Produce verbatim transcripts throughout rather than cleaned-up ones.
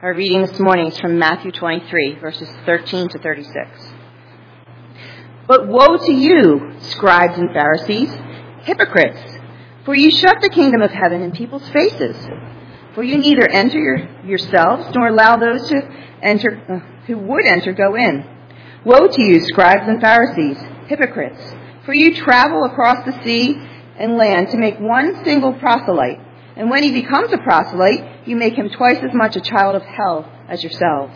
Our reading this morning is from Matthew twenty-three, verses thirteen to thirty-six. But woe to you, scribes and Pharisees, hypocrites, for you shut the kingdom of heaven in people's faces. For you neither enter your, yourselves nor allow those who enter uh, who would enter go in. Woe to you, scribes and Pharisees, hypocrites, for you travel across the sea and land to make one single proselyte. And when he becomes a proselyte, you make him twice as much a child of hell as yourselves.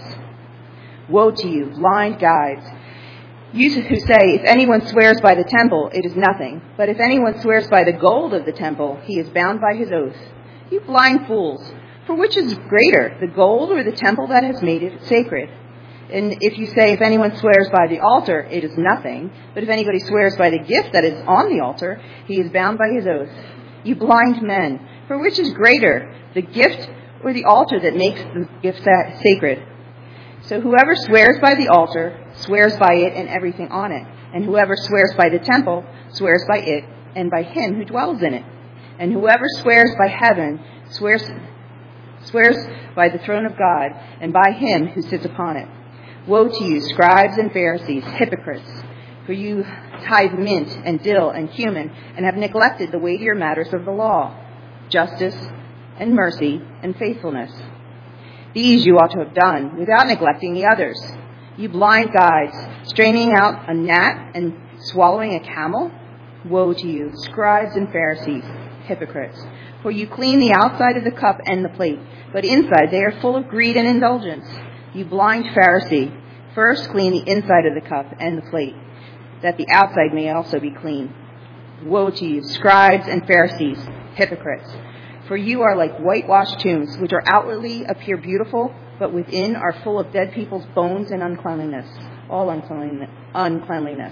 Woe to you, blind guides, you who say, if anyone swears by the temple, it is nothing. But if anyone swears by the gold of the temple, he is bound by his oath. You blind fools, for which is greater, the gold or the temple that has made it sacred? And if you say, if anyone swears by the altar, it is nothing. But if anybody swears by the gift that is on the altar, he is bound by his oath. You blind men, for which is greater, the gift or the altar that makes the gift that sacred? So whoever swears by the altar swears by it and everything on it. And whoever swears by the temple swears by it and by him who dwells in it. And whoever swears by heaven swears, swears by the throne of God and by him who sits upon it. Woe to you, scribes and Pharisees, hypocrites, for you tithe mint and dill and cumin and have neglected the weightier matters of the law, justice and mercy and faithfulness. These you ought to have done without neglecting the others. You blind guides, straining out a gnat and swallowing a camel? Woe to you, scribes and Pharisees, hypocrites, for you clean the outside of the cup and the plate, but inside they are full of greed and indulgence. You blind Pharisee, first clean the inside of the cup and the plate, that the outside may also be clean. Woe to you, scribes and Pharisees, hypocrites, for you are like whitewashed tombs, which are outwardly appear beautiful, but within are full of dead people's bones and uncleanliness, all uncleanliness.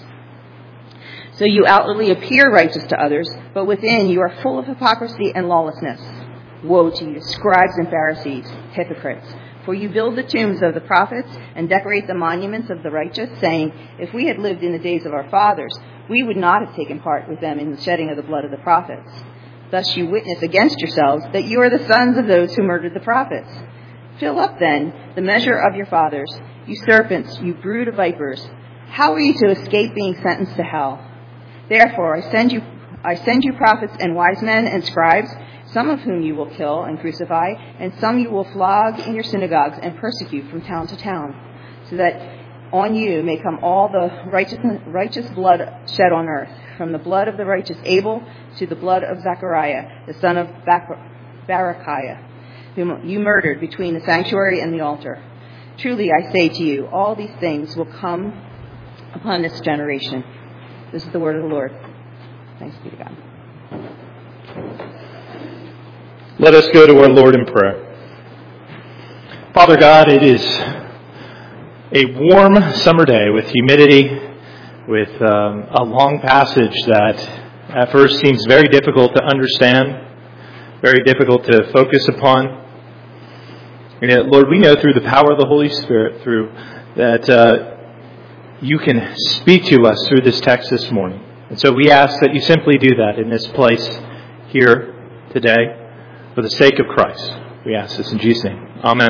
So you outwardly appear righteous to others, but within you are full of hypocrisy and lawlessness. Woe to you, scribes and Pharisees, hypocrites, for you build the tombs of the prophets and decorate the monuments of the righteous, saying, if we had lived in the days of our fathers, we would not have taken part with them in the shedding of the blood of the prophets. Thus you witness against yourselves that you are the sons of those who murdered the prophets. Fill up, then, the measure of your fathers, you serpents, you brood of vipers. How are you to escape being sentenced to hell? Therefore I send you, I send you prophets and wise men and scribes, some of whom you will kill and crucify, and some you will flog in your synagogues and persecute from town to town, so that on you may come all the righteous, righteous blood shed on earth, from the blood of the righteous Abel to the blood of Zechariah, the son of Barachiah, whom you murdered between the sanctuary and the altar. Truly I say to you, all these things will come upon this generation. This is the word of the Lord. Thanks be to God. Let us go to our Lord in prayer. Father God, it is a warm summer day with humidity, with um, a long passage that at first seems very difficult to understand, very difficult to focus upon. And yet, Lord, we know through the power of the Holy Spirit, through that uh, you can speak to us through this text this morning. And so we ask that you simply do that in this place here today for the sake of Christ. We ask this in Jesus' name. Amen.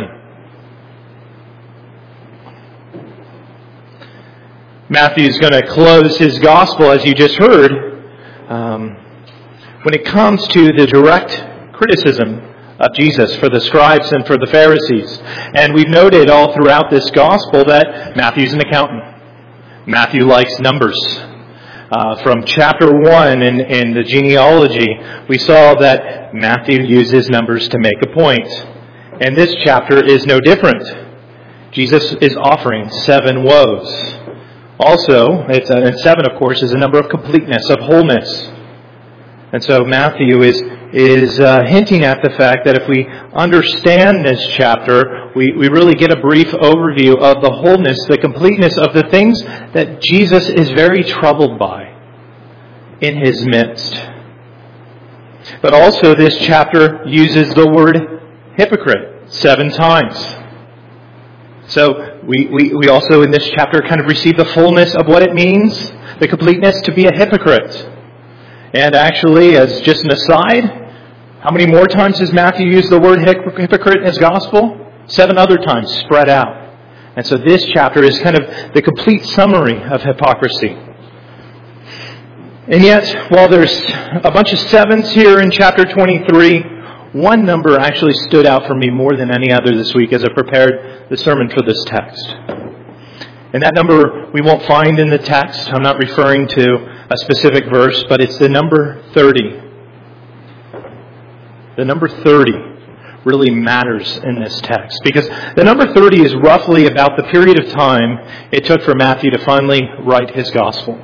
Matthew is going to close his gospel, as you just heard, um, when it comes to the direct criticism of Jesus for the scribes and for the Pharisees. And we've noted all throughout this gospel that Matthew's an accountant. Matthew likes numbers. Uh, from chapter one in, in the genealogy, we saw that Matthew uses numbers to make a point. And this chapter is no different. Jesus is offering seven woes. Also, it's, uh, and seven, of course, is a number of completeness, of wholeness. And so Matthew is is uh, hinting at the fact that if we understand this chapter, we, we really get a brief overview of the wholeness, the completeness of the things that Jesus is very troubled by in his midst. But also this chapter uses the word hypocrite seven times. So we, we, we also in this chapter kind of receive the fullness of what it means, the completeness to be a hypocrite. And actually, as just an aside, how many more times does Matthew use the word hypocrite in his gospel? seven other times spread out. And so this chapter is kind of the complete summary of hypocrisy. And yet, while there's a bunch of sevens here in chapter twenty-three, one number actually stood out for me more than any other this week as I prepared the sermon for this text. And that number we won't find in the text. I'm not referring to a specific verse, but it's the number thirty. The number thirty really matters in this text, because the number thirty is roughly about the period of time it took for Matthew to finally write his gospel.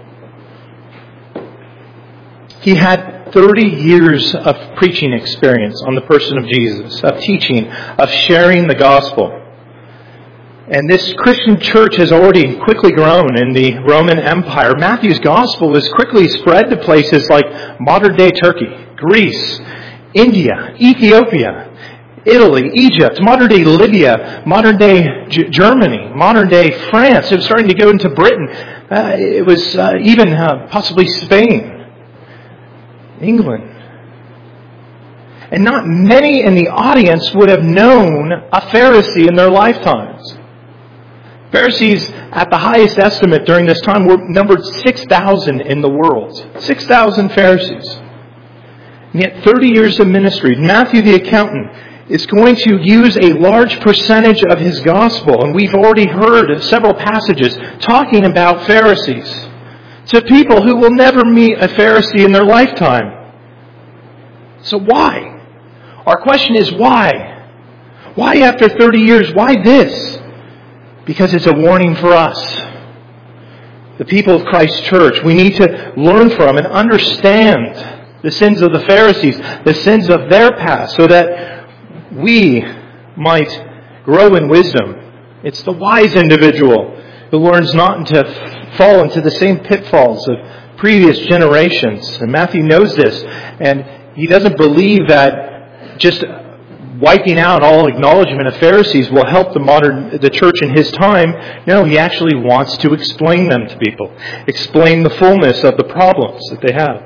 He had thirty years of preaching experience on the person of Jesus, of teaching, of sharing the gospel. And this Christian church has already quickly grown in the Roman Empire. Matthew's gospel was quickly spread to places like modern-day Turkey, Greece, India, Ethiopia, Italy, Egypt, modern-day Libya, modern-day G- Germany, modern-day France. It was starting to go into Britain. Uh, it was uh, even uh, possibly Spain, England. And not many in the audience would have known a Pharisee in their lifetimes. Pharisees, at the highest estimate during this time, were numbered six thousand in the world. six thousand Pharisees. And yet thirty years of ministry, Matthew the accountant is going to use a large percentage of his gospel, and we've already heard several passages talking about Pharisees, to people who will never meet a Pharisee in their lifetime. So why? Our question is why? Why after thirty years? Why this? Because it's a warning for us, the people of Christ's church. We need to learn from and understand the sins of the Pharisees, the sins of their past, so that we might grow in wisdom. It's the wise individual who learns not to fall into the same pitfalls of previous generations. And Matthew knows this, and he doesn't believe that just wiping out all acknowledgement of Pharisees will help the modern the church in his time. No, he actually wants to explain them to people, explain the fullness of the problems that they have.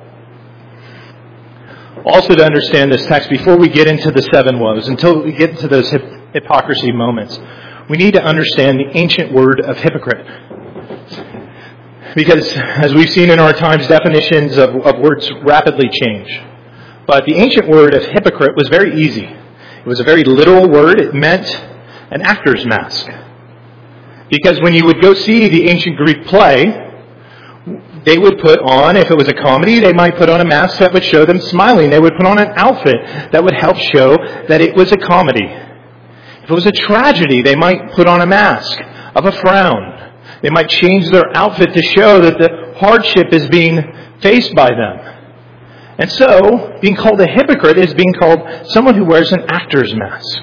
Also, to understand this text, before we get into the seven woes, until we get into those hip- hypocrisy moments, we need to understand the ancient word of hypocrite. Because, as we've seen in our times, definitions of, of words rapidly change. But the ancient word of hypocrite was very easy. It was a very literal word. It meant an actor's mask. Because when you would go see the ancient Greek play, they would put on, if it was a comedy, they might put on a mask that would show them smiling. They would put on an outfit that would help show that it was a comedy. If it was a tragedy, they might put on a mask of a frown. They might change their outfit to show that the hardship is being faced by them. And so, being called a hypocrite is being called someone who wears an actor's mask.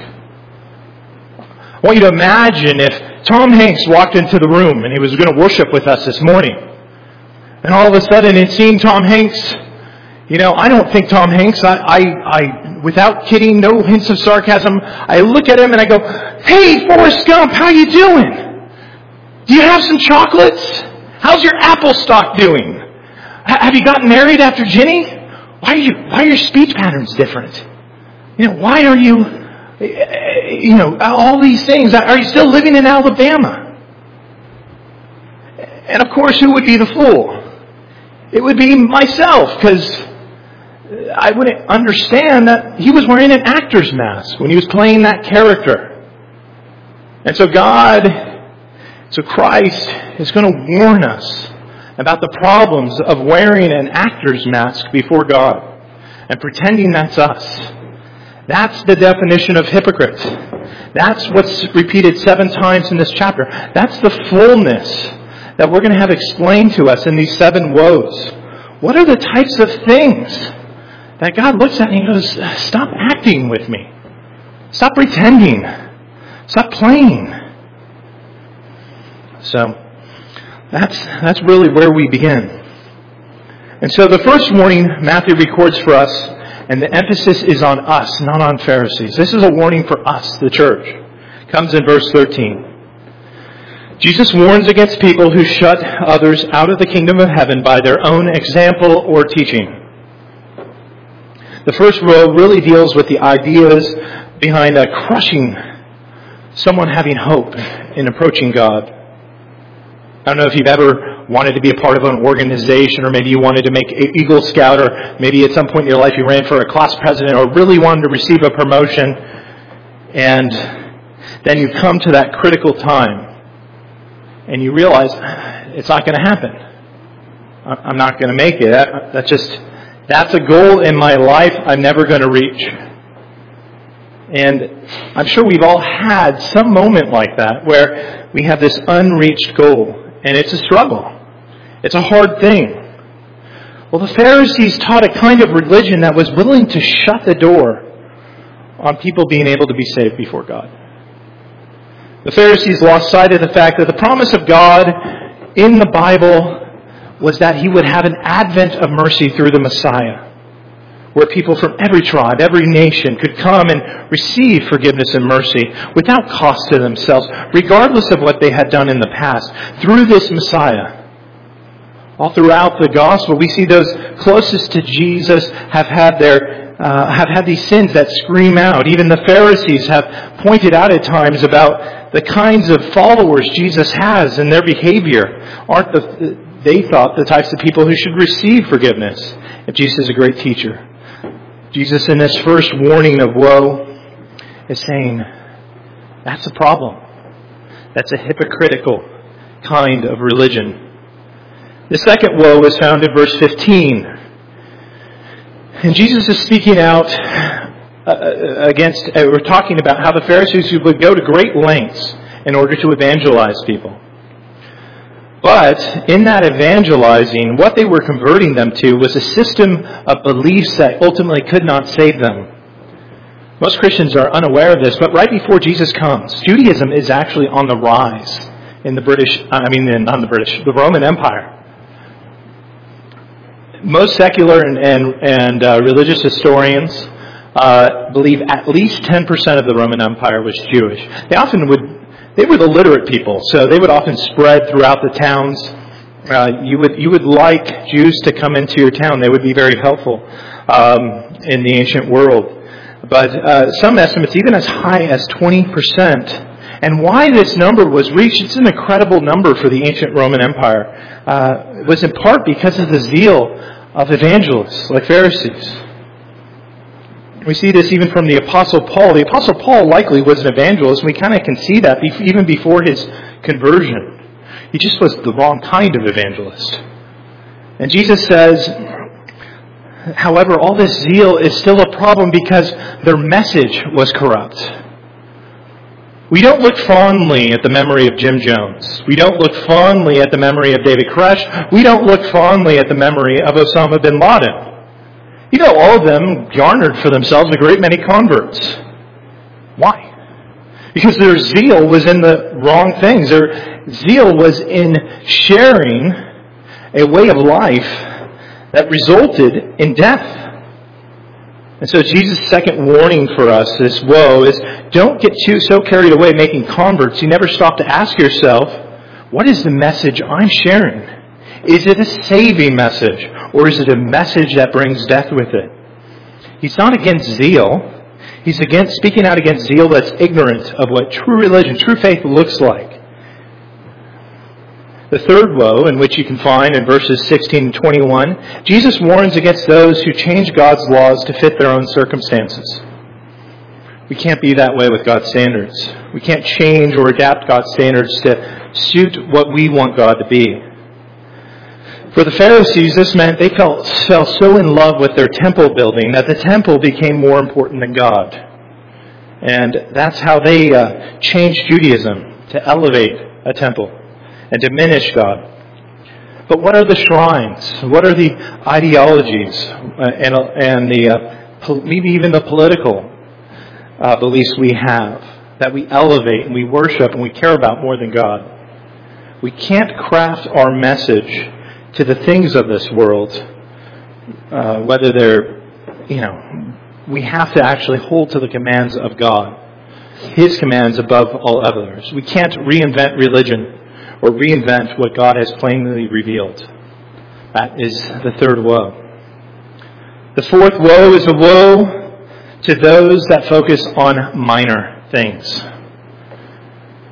I want you to imagine if Tom Hanks walked into the room and he was going to worship with us this morning. And all of a sudden it seemed Tom Hanks, you know, I don't think Tom Hanks, I, I, I, without kidding, no hints of sarcasm, I look at him and I go, "Hey, Forrest Gump, how you doing? Do you have some chocolates? How's your apple stock doing? H- have you gotten married after Ginny? Why are you, why are your speech patterns different? You know, why are you, you know, all these things? Are you still living in Alabama?" And of course, who would be the fool? It would be myself, because I wouldn't understand that he was wearing an actor's mask when he was playing that character. And so God, so Christ is going to warn us about the problems of wearing an actor's mask before God and pretending that's us. That's the definition of hypocrite. That's what's repeated seven times in this chapter. That's the fullness that we're going to have explained to us in these seven woes. What are the types of things that God looks at and he goes, "Stop acting with me. Stop pretending. Stop playing." So, That's that's really where we begin. And so the first warning Matthew records for us, and the emphasis is on us, not on Pharisees. This is a warning for us, the church. It comes in verse thirteen. Jesus warns against people who shut others out of the kingdom of heaven by their own example or teaching. The first row really deals with the ideas behind a crushing someone having hope in approaching God. I don't know if you've ever wanted to be a part of an organization, or maybe you wanted to make Eagle Scout, or maybe at some point in your life you ran for a class president, or really wanted to receive a promotion, and then you come to that critical time and you realize it's not going to happen. I'm not going to make it. That, that's just, that's a goal in my life I'm never going to reach. And I'm sure we've all had some moment like that where we have this unreached goal, and it's a struggle. It's a hard thing. Well, the Pharisees taught a kind of religion that was willing to shut the door on people being able to be saved before God. The Pharisees lost sight of the fact that the promise of God in the Bible was that He would have an advent of mercy through the Messiah, where people from every tribe, every nation could come and receive forgiveness and mercy without cost to themselves, regardless of what they had done in the past, through this Messiah. All throughout the gospel, we see those closest to Jesus have had their uh, have had these sins that scream out. Even the Pharisees have pointed out at times about the kinds of followers Jesus has and their behavior. Aren't the, they thought the types of people who should receive forgiveness if Jesus is a great teacher? Jesus, in this first warning of woe, is saying, that's a problem. That's a hypocritical kind of religion. The second woe is found in verse fifteen. And Jesus is speaking out uh, against, uh, we're talking about how the Pharisees would go to great lengths in order to evangelize people. But in that evangelizing, what they were converting them to was a system of beliefs that ultimately could not save them. Most Christians are unaware of this, but right before Jesus comes, Judaism is actually on the rise in the British, I mean, not the British, the Roman Empire. Most secular and, and, and uh, religious historians uh, believe at least ten percent of the Roman Empire was Jewish. They often would, they were the literate people, so they would often spread throughout the towns. Uh, you would you would like Jews to come into your town. They would be very helpful um, in the ancient world. But uh, some estimates, even as high as twenty percent. And why this number was reached, it's an incredible number for the ancient Roman Empire, uh, was in part because of the zeal of evangelists like Pharisees. We see this even from the Apostle Paul. The Apostle Paul likely was an evangelist, and we kind of can see that even before his conversion. He just was the wrong kind of evangelist. And Jesus says, however, all this zeal is still a problem because their message was corrupt. We don't look fondly at the memory of Jim Jones. We don't look fondly at the memory of David Koresh. We don't look fondly at the memory of Osama bin Laden. You know, all of them garnered for themselves a great many converts. Why? Because their zeal was in the wrong things. Their zeal was in sharing a way of life that resulted in death. And so Jesus' second warning for us, this woe, is don't get too so carried away making converts. You never stop to ask yourself, what is the message I'm sharing? Is it a saving message, or is it a message that brings death with it? He's not against zeal. He's against speaking out against zeal that's ignorant of what true religion, true faith looks like. The third woe, in which you can find in verses sixteen and twenty-one, Jesus warns against those who change God's laws to fit their own circumstances. We can't be that way with God's standards. We can't change or adapt God's standards to suit what we want God to be. For the Pharisees, this meant they felt, fell so in love with their temple building that the temple became more important than God. And that's how they uh, changed Judaism to elevate a temple and diminish God. But what are the shrines? What are the ideologies uh, and, uh, and the uh, po- maybe even the political uh, beliefs we have that we elevate and we worship and we care about more than God? We can't craft our message to the things of this world, uh, whether they're, you know, we have to actually hold to the commands of God, His commands above all others. We can't reinvent religion or reinvent what God has plainly revealed. That is the third woe. The fourth woe is a woe to those that focus on minor things.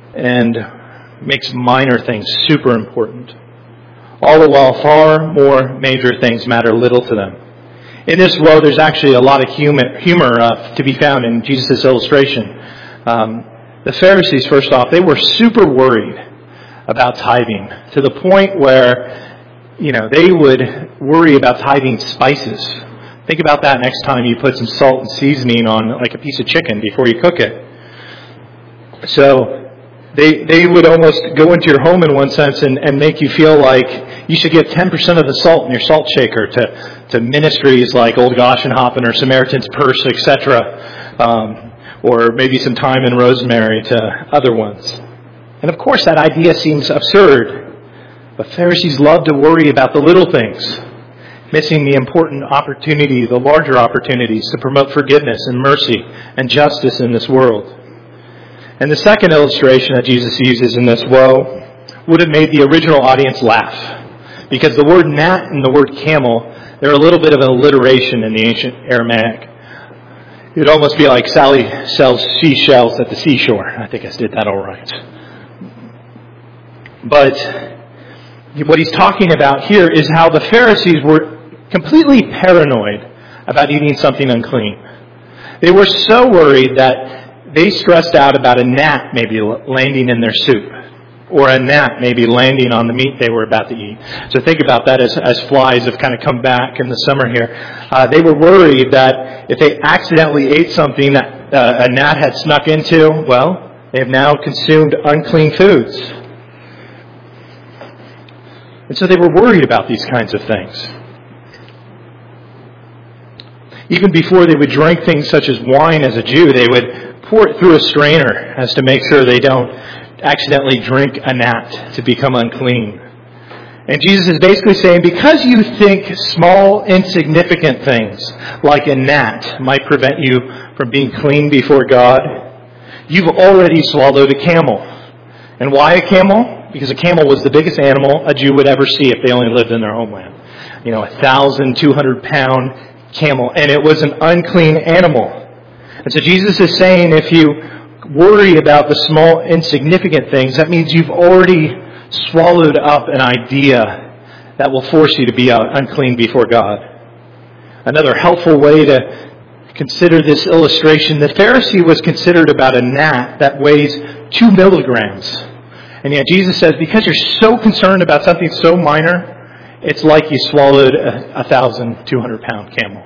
and makes minor things super important. All the while, far more major things matter little to them. In this woe, there's actually a lot of humor, humor uh, to be found in Jesus' illustration. Um, the Pharisees, first off, they were super worried about tithing, to the point where, you know, they would worry about tithing spices. Think about that next time you put some salt and seasoning on like a piece of chicken before you cook it. So they they would almost go into your home in one sense and, and make you feel like you should give ten percent of the salt in your salt shaker to, to ministries like Old Goshenhoppen or Samaritan's Purse, et cetera, um, or maybe some thyme and rosemary to other ones. And of course that idea seems absurd, but Pharisees love to worry about the little things, missing the important opportunity, the larger opportunities to promote forgiveness and mercy and justice in this world. And the second illustration that Jesus uses in this woe would have made the original audience laugh, because the word gnat and the word camel, they're a little bit of an alliteration in the ancient Aramaic. It would almost be like Sally sells seashells at the seashore. I think I did that all right. But what he's talking about here is how the Pharisees were completely paranoid about eating something unclean. They were so worried that they stressed out about a gnat maybe landing in their soup, or a gnat maybe landing on the meat they were about to eat. So think about that as, as flies have kind of come back in the summer here. Uh, they were worried that if they accidentally ate something that uh, a gnat had snuck into, well, they have now consumed unclean foods. And so they were worried about these kinds of things. Even before they would drink things such as wine as a Jew, they would pour it through a strainer as to make sure they don't accidentally drink a gnat to become unclean. And Jesus is basically saying, because you think small, insignificant things like a gnat might prevent you from being clean before God, you've already swallowed a camel. And why a camel? Because a camel was the biggest animal a Jew would ever see if they only lived in their homeland. You know, a one thousand two hundred pound camel. And it was an unclean animal. And so Jesus is saying, if you worry about the small, insignificant things, that means you've already swallowed up an idea that will force you to be unclean before God. Another helpful way to consider this illustration, the Pharisee was considered about a gnat that weighs two milligrams. And yet Jesus says, because you're so concerned about something so minor, it's like you swallowed a one thousand two hundred pound camel.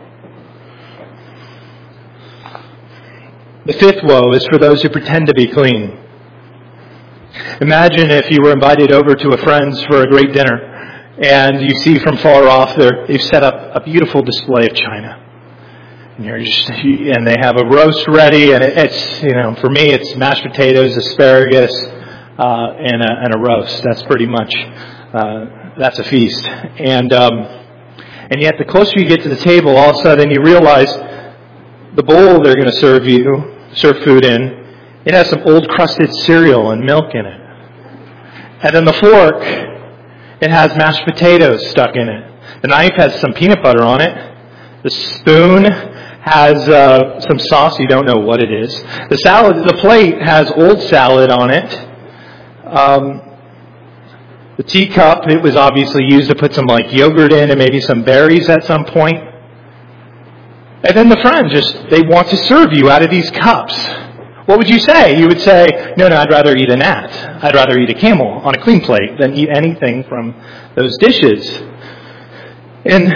The fifth woe is for those who pretend to be clean. Imagine if you were invited over to a friend's for a great dinner, and you see from far off they've set up a beautiful display of china. And you're just, and they have a roast ready, and it's, you know, for me it's mashed potatoes, asparagus, uh, and a, and a roast. That's pretty much uh, that's a feast. And um, and yet, the closer you get to the table, all of a sudden you realize the bowl they're going to serve you, serve food in, it has some old crusted cereal and milk in it. And then the fork, it has mashed potatoes stuck in it. The knife has some peanut butter on it. The spoon has uh, some sauce, you don't know what it is. The salad, the plate has old salad on it. Um, the teacup, it was obviously used to put some like yogurt in and maybe some berries at some point. And then the friend just, they want to serve you out of these cups. What would you say? You would say, no, no, I'd rather eat a gnat. I'd rather eat a camel on a clean plate than eat anything from those dishes. And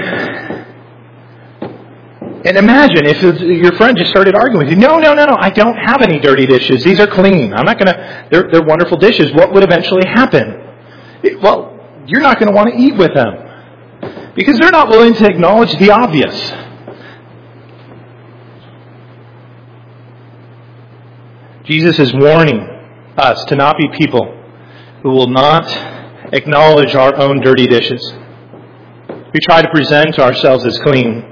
and imagine if your friend just started arguing with you. No, no, no, no, I don't have any dirty dishes. These are clean. I'm not going to, they're, they're wonderful dishes. What would eventually happen? It, well, you're not going to want to eat with them because they're not willing to acknowledge the obvious. Jesus is warning us to not be people who will not acknowledge our own dirty dishes. We try to present ourselves as clean.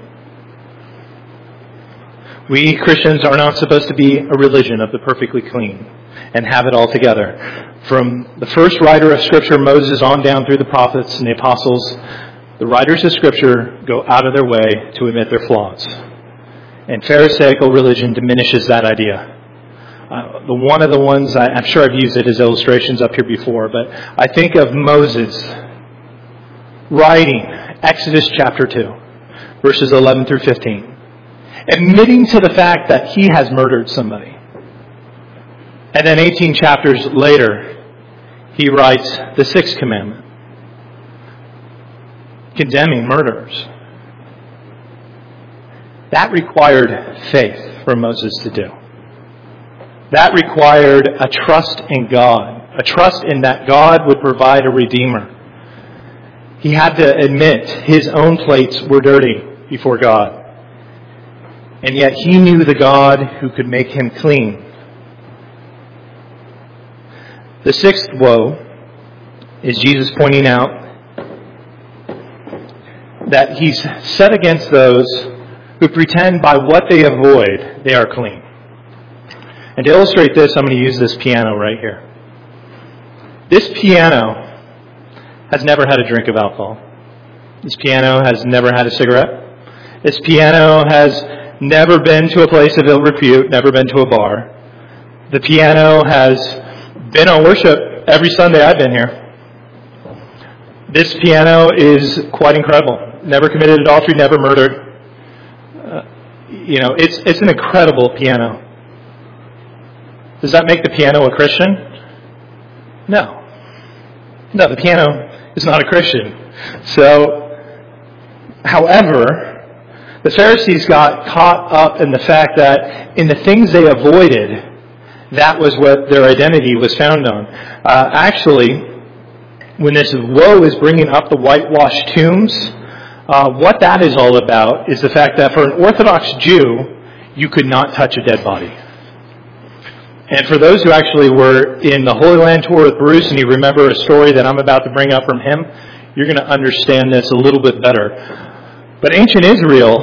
We Christians are not supposed to be a religion of the perfectly clean and have it all together. From the first writer of Scripture, Moses, on down through the prophets and the apostles, the writers of Scripture go out of their way to admit their flaws. And Pharisaical religion diminishes that idea. Uh, the one of the ones, I, I'm sure I've used it as illustrations up here before, but I think of Moses writing Exodus chapter two, verses eleven through fifteen, admitting to the fact that he has murdered somebody. And then eighteen chapters later, he writes the sixth commandment, condemning murderers. That required faith for Moses to do. That required a trust in God, a trust in that God would provide a redeemer. He had to admit his own plates were dirty before God. And yet he knew the God who could make him clean. The sixth woe is Jesus pointing out that he's set against those who pretend by what they avoid they are clean. And to illustrate this, I'm going to use this piano right here. This piano has never had a drink of alcohol. This piano has never had a cigarette. This piano has never been to a place of ill repute, never been to a bar. The piano has been on worship every Sunday I've been here. This piano is quite incredible. Never committed adultery, never murdered. Uh, you know, it's it's an incredible piano. Does that make the piano a Christian? No. No, the piano is not a Christian. So, however, the Pharisees got caught up in the fact that in the things they avoided, that was what their identity was found on. Uh, actually, when this woe is bringing up the whitewashed tombs, uh, what that is all about is the fact that for an Orthodox Jew, you could not touch a dead body. And for those who actually were in the Holy Land tour with Bruce, and you remember a story that I'm about to bring up from him, you're going to understand this a little bit better. But ancient Israel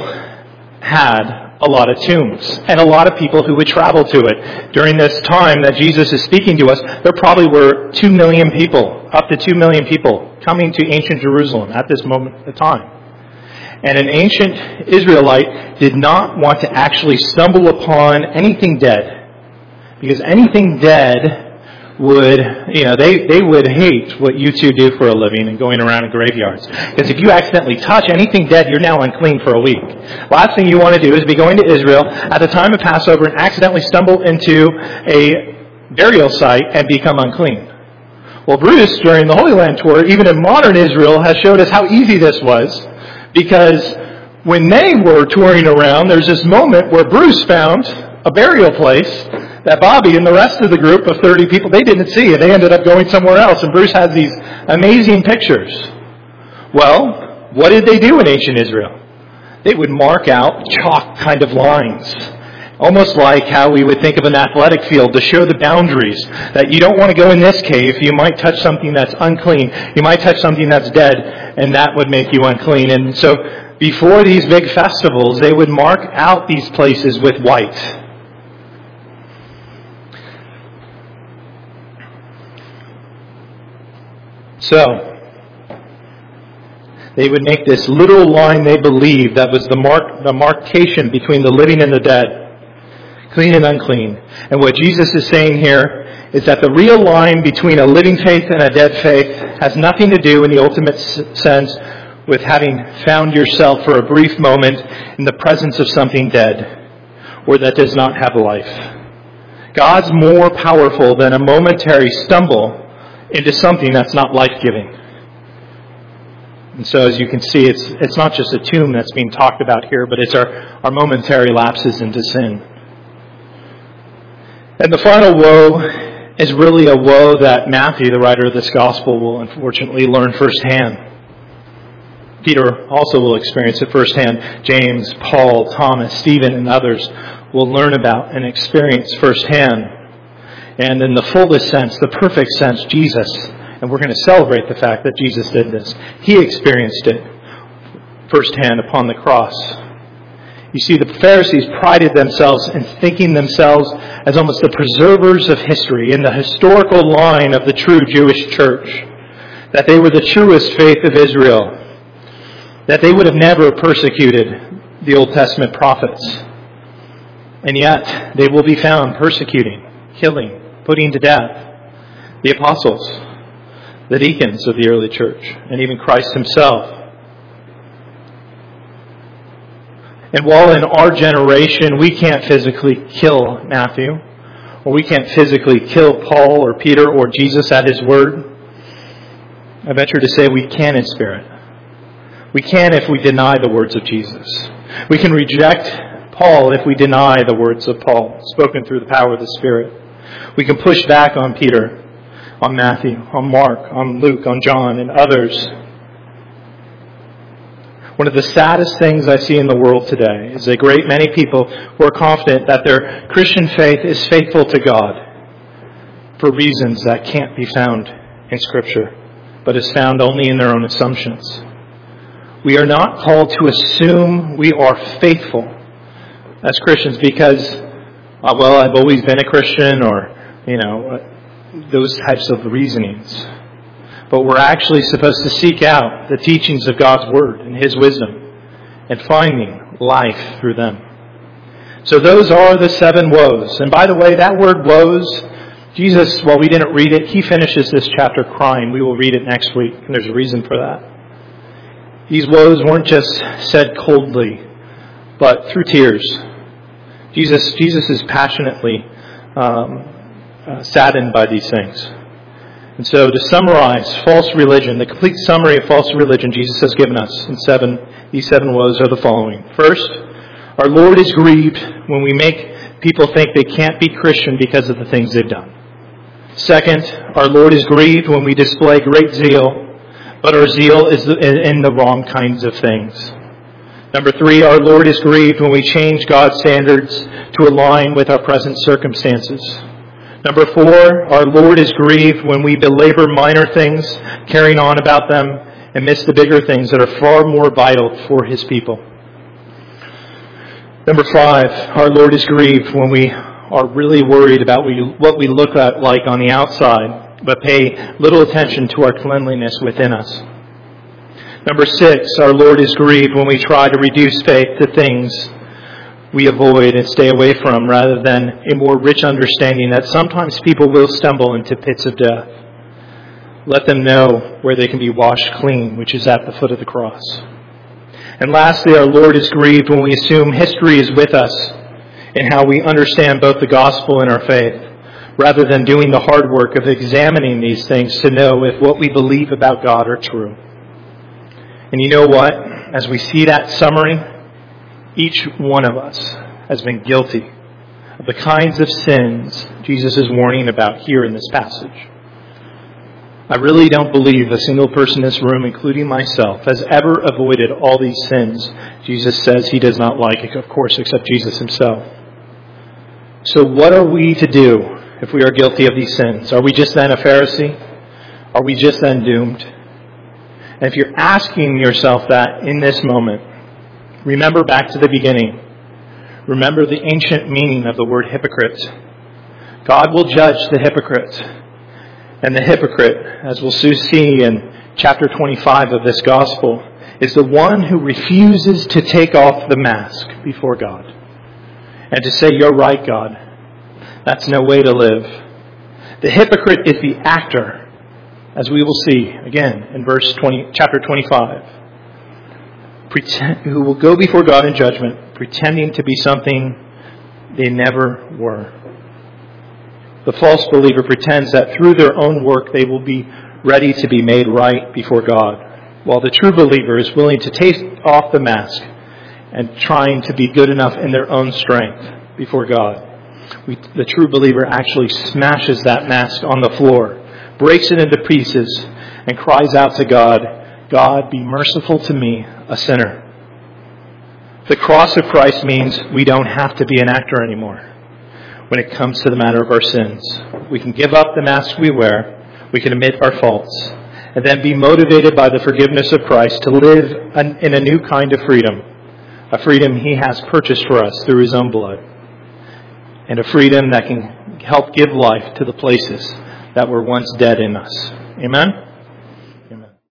had a lot of tombs and a lot of people who would travel to it. During this time that Jesus is speaking to us, there probably were two million people, up to two million people, coming to ancient Jerusalem at this moment in time. And an ancient Israelite did not want to actually stumble upon anything dead. Because anything dead would, you know, they, they would hate what you two do for a living and going around in graveyards. Because if you accidentally touch anything dead, you're now unclean for a week. Last thing you want to do is be going to Israel at the time of Passover and accidentally stumble into a burial site and become unclean. Well, Bruce, during the Holy Land tour, even in modern Israel, has showed us how easy this was. Because when they were touring around, there's this moment where Bruce found a burial place that Bobby and the rest of the group of thirty people, they didn't see it. They ended up going somewhere else. And Bruce has these amazing pictures. Well, what did they do in ancient Israel? They would mark out chalk kind of lines. Almost like how we would think of an athletic field to show the boundaries. That you don't want to go in this cave. You might touch something that's unclean. You might touch something that's dead. And that would make you unclean. And so before these big festivals, they would mark out these places with white. So, they would make this literal line they believed that was the mark, the marcation between the living and the dead, clean and unclean. And what Jesus is saying here is that the real line between a living faith and a dead faith has nothing to do in the ultimate sense with having found yourself for a brief moment in the presence of something dead or that does not have life. God's more powerful than a momentary stumble into something that's not life-giving. And so as you can see, it's it's not just a tomb that's being talked about here, but it's our, our momentary lapses into sin. And the final woe is really a woe that Matthew, the writer of this gospel, will unfortunately learn firsthand. Peter also will experience it firsthand. James, Paul, Thomas, Stephen, and others will learn about and experience firsthand. And in the fullest sense, the perfect sense, Jesus, and we're going to celebrate the fact that Jesus did this. He experienced it firsthand upon the cross. You see, the Pharisees prided themselves in thinking themselves as almost the preservers of history in the historical line of the true Jewish church. That they were the truest faith of Israel. That they would have never persecuted the Old Testament prophets. And yet, they will be found persecuting killing, putting to death the apostles, the deacons of the early church, and even Christ himself. And while in our generation we can't physically kill Matthew, or we can't physically kill Paul or Peter or Jesus at his word, I venture to say we can in spirit. We can if we deny the words of Jesus. We can reject Paul if we deny the words of Paul, spoken through the power of the Spirit. We can push back on Peter, on Matthew, on Mark, on Luke, on John, and others. One of the saddest things I see in the world today is a great many people who are confident that their Christian faith is faithful to God for reasons that can't be found in Scripture, but is found only in their own assumptions. We are not called to assume we are faithful as Christians because, uh, well, I've always been a Christian, or, you know, uh, those types of reasonings. But we're actually supposed to seek out the teachings of God's Word and His wisdom and finding life through them. So those are the seven woes. And by the way, that word woes, Jesus, while we didn't read it, He finishes this chapter crying. We will read it next week, and there's a reason for that. These woes weren't just said coldly, but through tears. Jesus, Jesus is passionately um, uh, saddened by these things. And so to summarize false religion, the complete summary of false religion Jesus has given us in seven, these seven woes are the following. First, our Lord is grieved when we make people think they can't be Christian because of the things they've done. Second, our Lord is grieved when we display great zeal, but our zeal is in the wrong kinds of things. Number three, our Lord is grieved when we change God's standards to align with our present circumstances. Number four, our Lord is grieved when we belabor minor things, carrying on about them, and miss the bigger things that are far more vital for His people. Number five, our Lord is grieved when we are really worried about what we look like on the outside, but pay little attention to our cleanliness within us. Number six, our Lord is grieved when we try to reduce faith to things we avoid and stay away from, rather than a more rich understanding that sometimes people will stumble into pits of death. Let them know where they can be washed clean, which is at the foot of the cross. And lastly, our Lord is grieved when we assume history is with us in how we understand both the gospel and our faith, rather than doing the hard work of examining these things to know if what we believe about God are true. And you know what? As we see that summary, each one of us has been guilty of the kinds of sins Jesus is warning about here in this passage. I really don't believe a single person in this room, including myself, has ever avoided all these sins Jesus says He does not like, of course, except Jesus Himself. So what are we to do if we are guilty of these sins? Are we just then a Pharisee? Are we just then doomed? And if you're asking yourself that in this moment, remember back to the beginning. Remember the ancient meaning of the word hypocrite. God will judge the hypocrite. And the hypocrite, as we'll soon see in chapter twenty-five of this gospel, is the one who refuses to take off the mask before God. And to say, "You're right, God. That's no way to live." The hypocrite is the actor, as we will see again in verse twenty, chapter twenty-five. Pretend, who will go before God in judgment, pretending to be something they never were. The false believer pretends that through their own work they will be ready to be made right before God, while the true believer is willing to take off the mask and trying to be good enough in their own strength before God. We, the true believer actually smashes that mask on the floor, breaks it into pieces, and cries out to God, "God, be merciful to me, a sinner." The cross of Christ means we don't have to be an actor anymore when it comes to the matter of our sins. We can give up the mask we wear, we can admit our faults, and then be motivated by the forgiveness of Christ to live in a new kind of freedom, a freedom He has purchased for us through His own blood, and a freedom that can help give life to the places that were once dead in us. Amen?